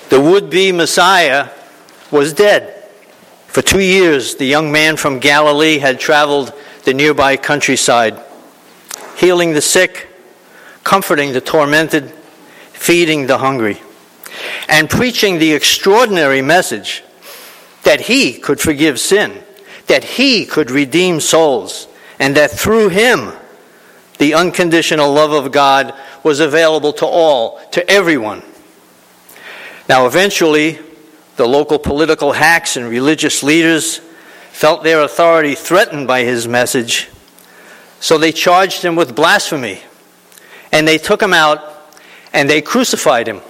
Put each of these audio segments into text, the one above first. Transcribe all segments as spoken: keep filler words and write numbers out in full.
The would-be Messiah was dead. For two years, the young man from Galilee had traveled the nearby countryside, healing the sick, comforting the tormented, feeding the hungry, and preaching the extraordinary message that he could forgive sin, that he could redeem souls, and that through him, the unconditional love of God was available to all, to everyone. Now, eventually, the local political hacks and religious leaders felt their authority threatened by his message, so they charged him with blasphemy, and they took him out and they crucified him.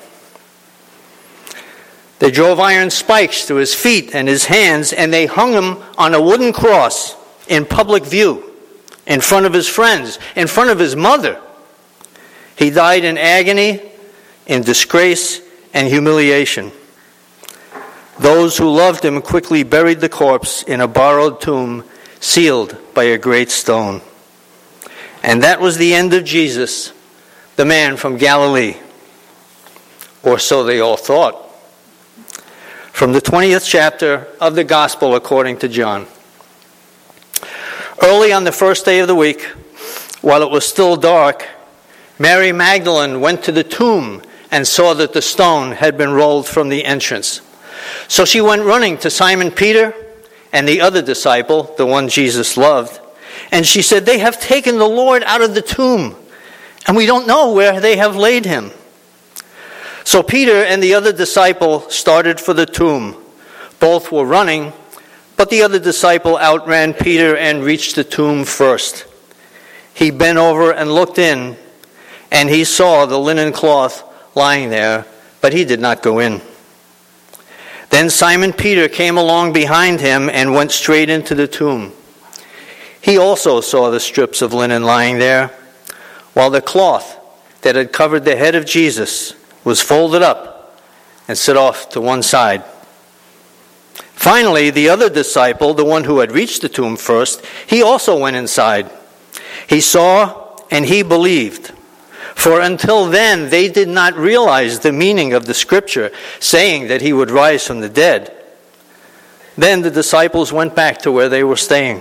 They drove iron spikes through his feet and his hands, and they hung him on a wooden cross in public view, in front of his friends, in front of his mother. He died in agony, in disgrace, and humiliation. Those who loved him quickly buried the corpse in a borrowed tomb, sealed by a great stone. And that was the end of Jesus, the man from Galilee. Or so they all thought. From the twentieth chapter of the Gospel according to John. Early on the first day of the week, while it was still dark, Mary Magdalene went to the tomb and saw that the stone had been rolled from the entrance. So she went running to Simon Peter and the other disciple, the one Jesus loved, and she said, "They have taken the Lord out of the tomb, and we don't know where they have laid him." So Peter and the other disciple started for the tomb. Both were running, but the other disciple outran Peter and reached the tomb first. He bent over and looked in, and he saw the linen cloth lying there, but he did not go in. Then Simon Peter came along behind him and went straight into the tomb. He also saw the strips of linen lying there, while the cloth that had covered the head of Jesus was folded up and set off to one side. Finally, the other disciple, the one who had reached the tomb first, he also went inside. He saw and he believed. For until then, they did not realize the meaning of the scripture saying that he would rise from the dead. Then the disciples went back to where they were staying.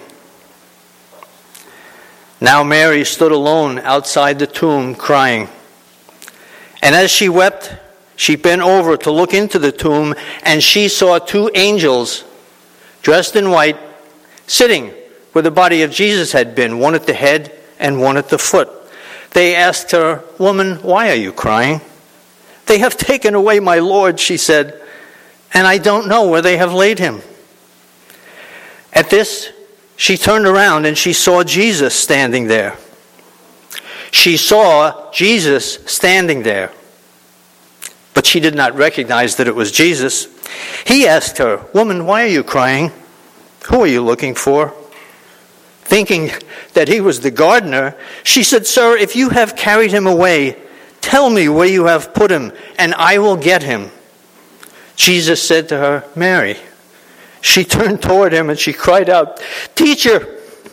Now Mary stood alone outside the tomb crying. And as she wept, she bent over to look into the tomb, and she saw two angels dressed in white sitting where the body of Jesus had been, one at the head and one at the foot. They asked her, "Woman, why are you crying?" "They have taken away my Lord," she said, "and I don't know where they have laid him." At this, she turned around and she saw Jesus standing there. She saw Jesus standing there, but she did not recognize that it was Jesus. He asked her, "Woman, why are you crying? Who are you looking for?" Thinking that he was the gardener, she said, "Sir, if you have carried him away, tell me where you have put him, and I will get him." Jesus said to her, "Mary." She turned toward him and she cried out, "Teacher!"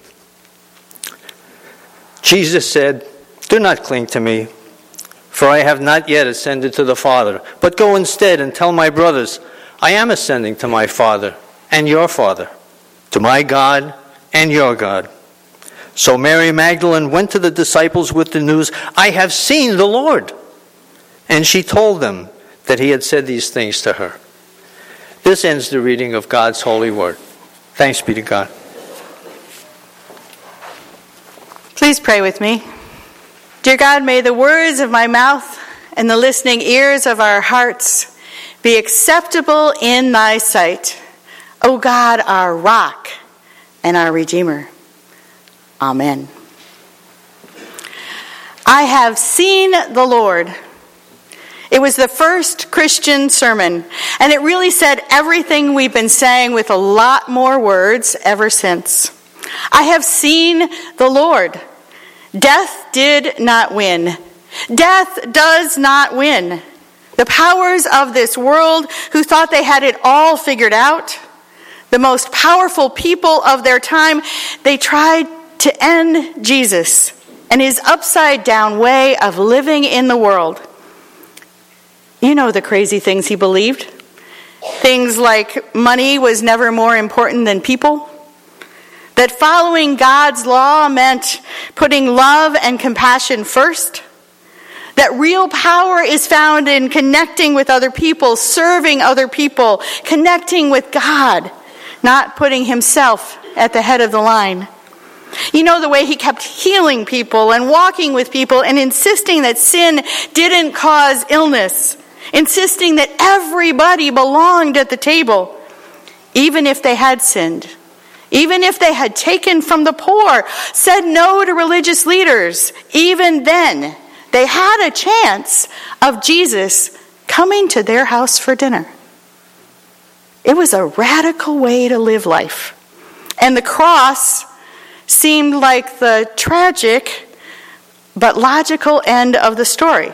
Jesus said, "Do not cling to me, for I have not yet ascended to the Father. But go instead and tell my brothers, I am ascending to my Father and your Father, to my God and your God." So Mary Magdalene went to the disciples with the news, "I have seen the Lord." And she told them that he had said these things to her. This ends the reading of God's holy word. Thanks be to God. Please pray with me. Dear God, may the words of my mouth and the listening ears of our hearts be acceptable in thy sight, O God, our rock and our Redeemer. Amen. I have seen the Lord. It was the first Christian sermon, and it really said everything we've been saying with a lot more words ever since. I have seen the Lord. Death did not win. Death does not win. The powers of this world who thought they had it all figured out, the most powerful people of their time, they tried to end Jesus and his upside-down way of living in the world. You know the crazy things he believed. Things like money was never more important than people. That following God's law meant putting love and compassion first. That real power is found in connecting with other people, serving other people, connecting with God, not putting himself at the head of the line. You know the way he kept healing people and walking with people and insisting that sin didn't cause illness, insisting that everybody belonged at the table, even if they had sinned, even if they had taken from the poor, said no to religious leaders. Even then, they had a chance of Jesus coming to their house for dinner. It was a radical way to live life. And the cross seemed like the tragic but logical end of the story.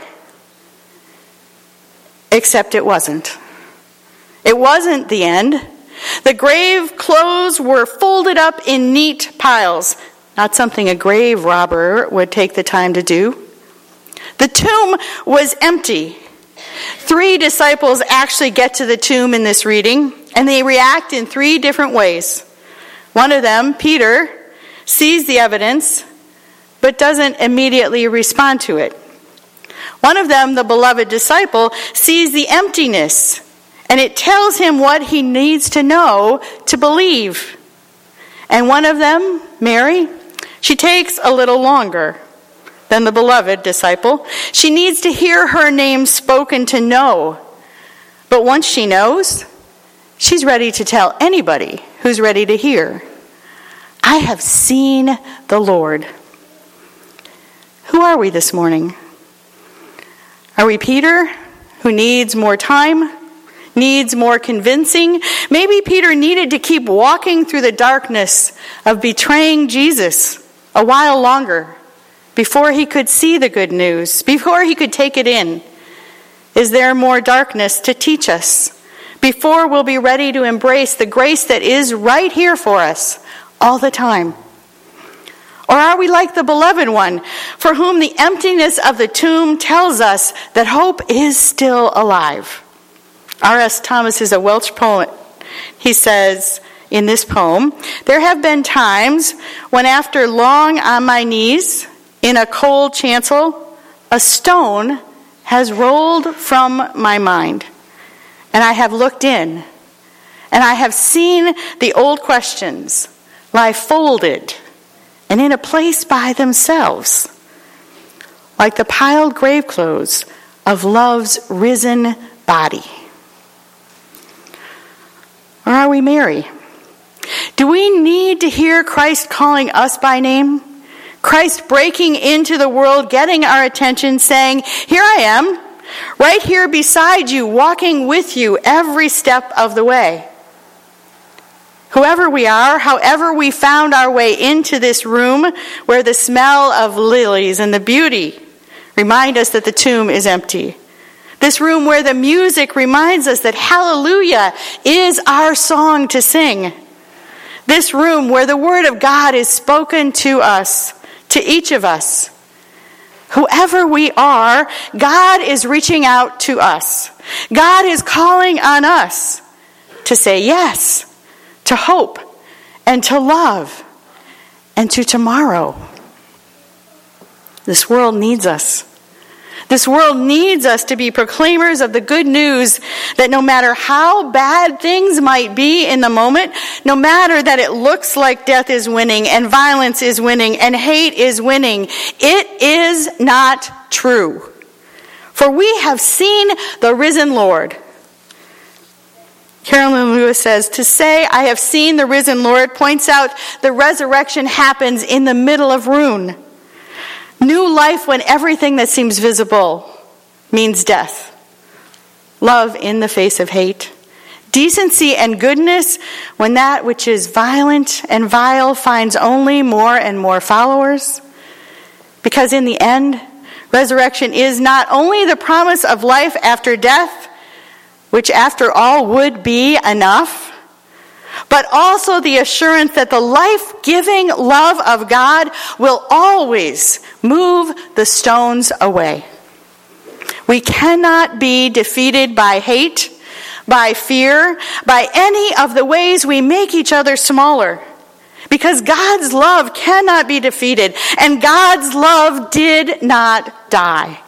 Except it wasn't. It wasn't the end. The grave clothes were folded up in neat piles. Not something a grave robber would take the time to do. The tomb was empty. Three disciples actually get to the tomb in this reading, and they react in three different ways. One of them, Peter, sees the evidence, but doesn't immediately respond to it. One of them, the beloved disciple, sees the emptiness, and it tells him what he needs to know to believe. And one of them, Mary, she takes a little longer than the beloved disciple. She needs to hear her name spoken to know. But once she knows, she's ready to tell anybody who's ready to hear. I have seen the Lord. Who are we this morning? Are we Peter, who needs more time, needs more convincing? Maybe Peter needed to keep walking through the darkness of betraying Jesus a while longer before he could see the good news, before he could take it in. Is there more darkness to teach us before we'll be ready to embrace the grace that is right here for us all the time? Or are we like the beloved one, for whom the emptiness of the tomb tells us that hope is still alive? R S Thomas is a Welsh poet. He says in this poem, "There have been times when after long on my knees in a cold chancel, a stone has rolled from my mind, and I have looked in, and I have seen the old questions lie folded and in a place by themselves, like the piled grave clothes of love's risen body." Or are we Mary? Do we need to hear Christ calling us by name? Christ breaking into the world, getting our attention, saying, "Here I am, right here beside you, walking with you every step of the way." Whoever we are, however we found our way into this room where the smell of lilies and the beauty remind us that the tomb is empty. This room where the music reminds us that hallelujah is our song to sing. This room where the word of God is spoken to us, to each of us. Whoever we are, God is reaching out to us. God is calling on us to say yes, to hope, and to love, and to tomorrow. This world needs us. This world needs us to be proclaimers of the good news that no matter how bad things might be in the moment, no matter that it looks like death is winning and violence is winning and hate is winning, it is not true. For we have seen the risen Lord. Carolyn Lewis says, to say, "I have seen the risen Lord," points out the resurrection happens in the middle of ruin. New life when everything that seems visible means death. Love in the face of hate. Decency and goodness when that which is violent and vile finds only more and more followers. Because in the end, resurrection is not only the promise of life after death, which after all would be enough, but also the assurance that the life-giving love of God will always move the stones away. We cannot be defeated by hate, by fear, by any of the ways we make each other smaller. Because God's love cannot be defeated, and God's love did not die.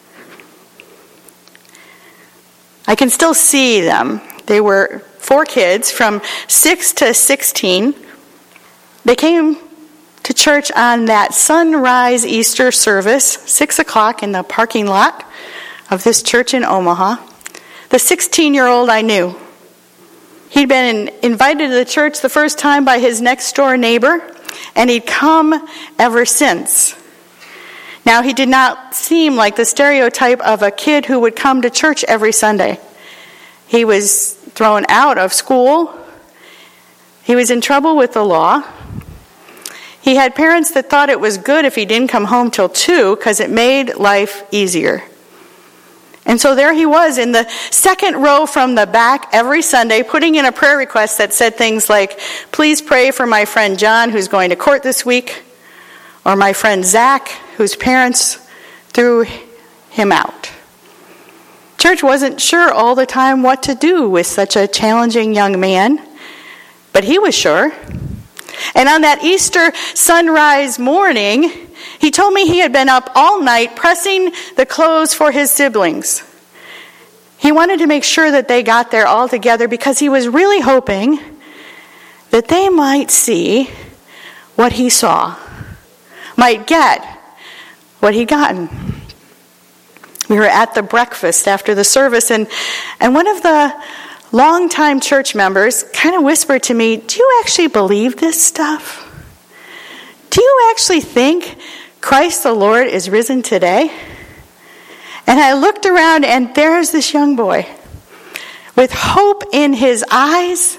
I can still see them. They were four kids from six to sixteen. They came to church on that sunrise Easter service, six o'clock in the parking lot of this church in Omaha. The sixteen-year-old I knew. He'd been invited to the church the first time by his next-door neighbor, and he'd come ever since. Now, he did not seem like the stereotype of a kid who would come to church every Sunday. He was thrown out of school. He was in trouble with the law. He had parents that thought it was good if he didn't come home till two because it made life easier. And so there he was in the second row from the back every Sunday, putting in a prayer request that said things like, please pray for my friend John who's going to court this week, or my friend Zach whose parents threw him out. Church wasn't sure all the time what to do with such a challenging young man, but he was sure. And on that Easter sunrise morning, he told me he had been up all night pressing the clothes for his siblings. He wanted to make sure that they got there all together because he was really hoping that they might see what he saw, might get what he'd gotten. We were at the breakfast after the service, and, and one of the longtime church members kind of whispered to me, do you actually believe this stuff? Do you actually think Christ the Lord is risen today? And I looked around, and there's this young boy with hope in his eyes.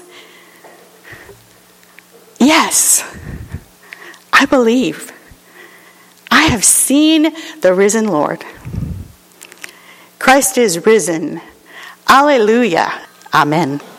Yes, I believe. I have seen the risen Lord. Christ is risen. Alleluia. Amen.